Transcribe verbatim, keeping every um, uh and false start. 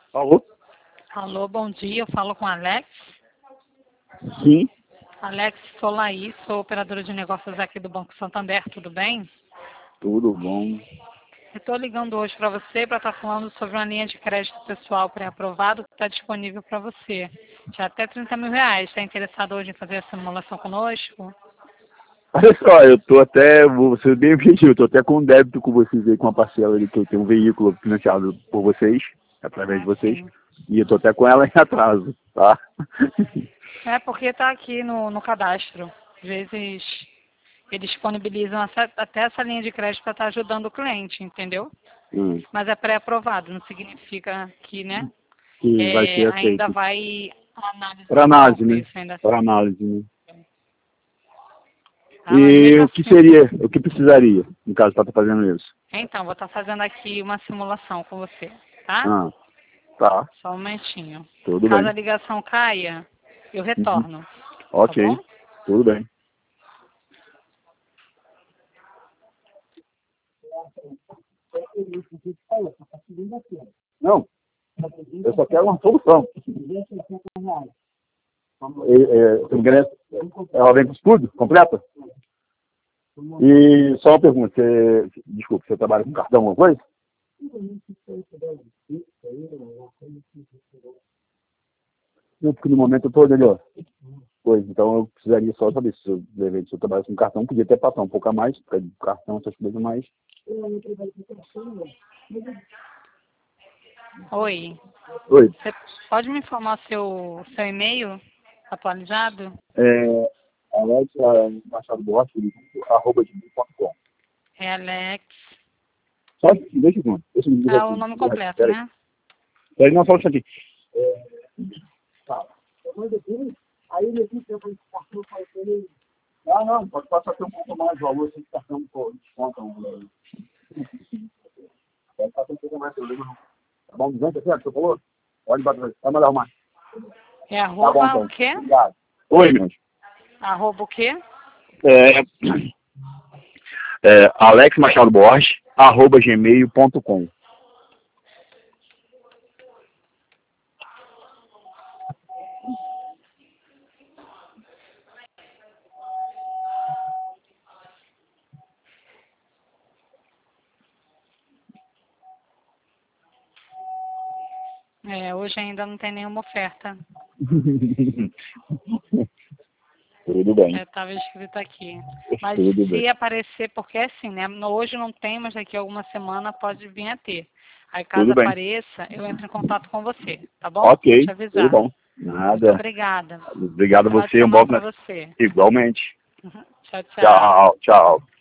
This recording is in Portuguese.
Alô? Alô, bom dia. Eu falo com Alex. Sim. Alex, sou Laís, sou operadora de negócios aqui do Banco Santander, tudo bem? Tudo bom. Estou ligando hoje para você para estar falando sobre uma linha de crédito pessoal pré-aprovado que está disponível para você. De até trinta mil reais. Está interessado hoje em fazer essa simulação conosco? Olha só, eu tô até, vou ser bem objetivo, eu tô até com um débito com vocês aí, com uma parcela ali, que eu tenho um veículo financiado por vocês, através de Ah, vocês, sim. e eu tô até com ela em atraso, tá? É porque está aqui no, no cadastro. Às vezes eles disponibilizam essa- até essa linha de crédito para estar ajudando o cliente, entendeu? Hum, Mas é pré-aprovado, não significa que, né, que vai é, ser ainda aceito. vai a análise Para do análise, banco, né? isso ainda. Para análise, né? Ah, mas E mesmo o que assim. seria, o que precisaria, no caso, para estar fazendo isso? Então, vou estar fazendo aqui uma simulação com você, tá? Ah, tá, Só um momentinho. tudo Caso a bem. ligação caia, eu Uhum. retorno, tá bom? Ok, tudo bem. Não, eu só quero uma solução. É, é, ela vem com tudo, completa? E só uma pergunta, você, desculpa, você trabalha com cartão alguma coisa? Não, porque no momento eu estou ali, ó. Pois, então eu precisaria só saber se eu, de repente, se eu trabalhasse com cartão, podia até passar um pouco a mais, porque cartão, essas coisas mais. Oi. Oi, Você pode me informar seu, seu e-mail atualizado? é, Alex Machado Borges, arroba gmail ponto com. É Alex. Só, deixa eu ver, deixa eu ver É o aqui. nome completo, Peraí, né? peraí, não, só isso aqui. Ah, não, pode passar até um pouco mais de valor, se cartão pô, descontam. Pode passar um pouco mais, eu lembro. Tá bom, duzentos, certo? Você falou? Pode bater, vai mandar arrumar. É Tá bom, arroba então. o quê? Obrigado. Oi, meus. Arroba o quê? É, é, Alex Machado Borges, arroba gmail ponto com. É, hoje ainda não tem nenhuma oferta. Tudo bem, Estava escrito aqui. Mas tudo bem. se aparecer, porque é assim, né? no- Hoje não tem, mas daqui a alguma semana pode vir a ter. Aí caso Tudo bem. apareça, eu entro em contato com você, tá bom? Vou Ok, te tudo avisar. bom. Muito Nada. obrigada. Obrigado a Final de você, um bom semana para final. você. Igualmente. Tchau, tchau. Tchau, tchau.